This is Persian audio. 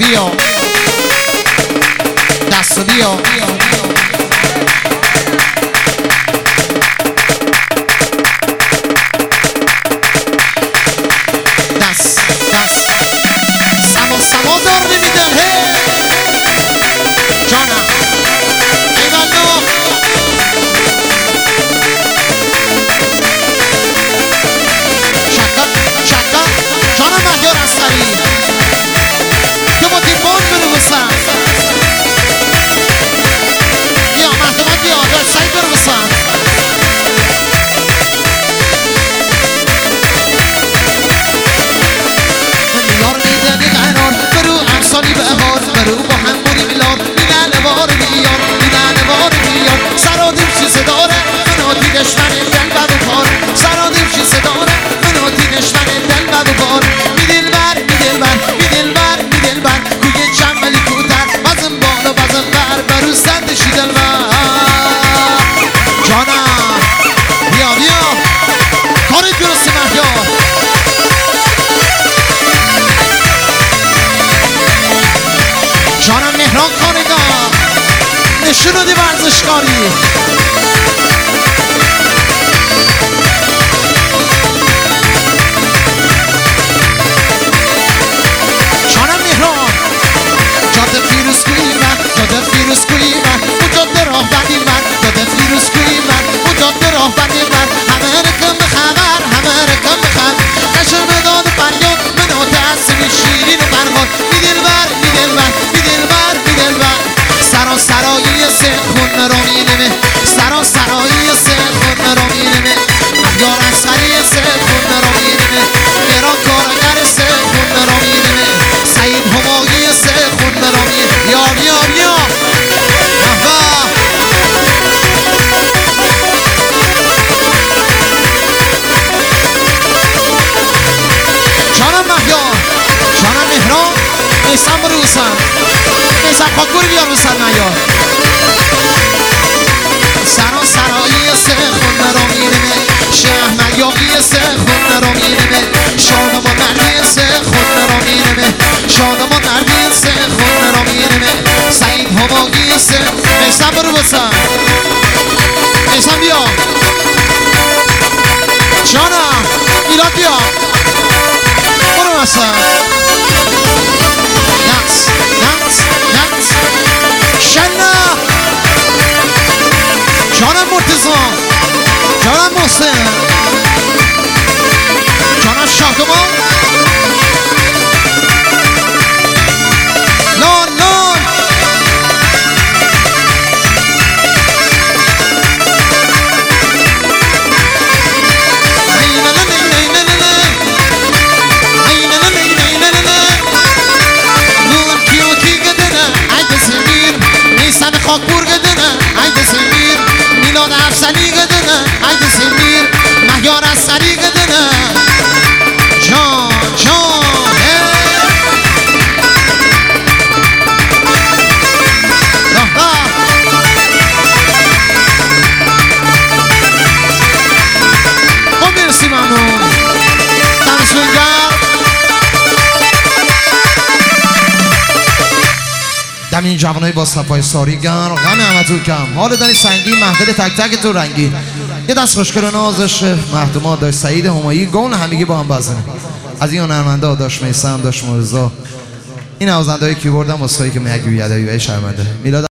بیا دست بیا دست سما دار نمیدن جانم ایوالو شکر جانم مهیار اصغری تو با دیمان برو بسن بیا مهدمک بیا داد سعید برو بسن میار میدنی قرار برو امسالی بهار برو با هم بودی میلاد میدن بار بیار میدن بار بیار سرادیم چیزه داره مناتی دشمن دل بد و کار سرادیم چیزه داره مناتی دشمن دل بد و کار میدل بر کوی چملی کوتر بازم بالا بازم بر برو سندشی دل بر جانم بیا کاری درست مهیار جانم مهران کارگاه نشون رو دی ورزشکاری جانم مهران جاده فیروزکویی من جاده فیروزکویی من اون جاده راه بندی من جاده فیروزکویی من اون جاده راه بندی من همه رکم بخبر همه رکم بخبر قشن مداد فریاد منات عصبی شیرین و فرهاد میدل بر سرایی سه خون رو میرمه سرایی سه خون رو میرمه مهیار اصغری سه خون رو میرمه مهران کارگر سه خون رو میرمه سعید همایی سه خون رو میرمه بیا جانم مهیار جانم مهران میسم برو بسن میسم خاکوری بیار بسن مهیار سرایی سه خون رو میرمه شهر میاقی سه خون رو میرمه شادمان نردی سه خون رو میرمه شادمان نردی سه خون رو میرمه سعید همایی سه میسم برو بسن میسم بیا جانم میلاد بیا برو بسن شنا جانم مرتضی جانم محسن جانم شاهدمان لان خاکپور گدنه عید زمیر میلاد افسلی گدنه عید زمیر مهیار اصغری گدنه جان خب مرسی ممنون دم این جوانای با صفای ساری گرم غم همتون کم حال دانی سنگین محفل تک تک تو رنگین یه دست خوشگل نازش مهدما داشت سعید همایی گون همگی با هم بزنه از این هنرمنده داشت میسم داشت مرزا این نوازنده های کیبورد هم واسه که میگوید شرمنده میلاد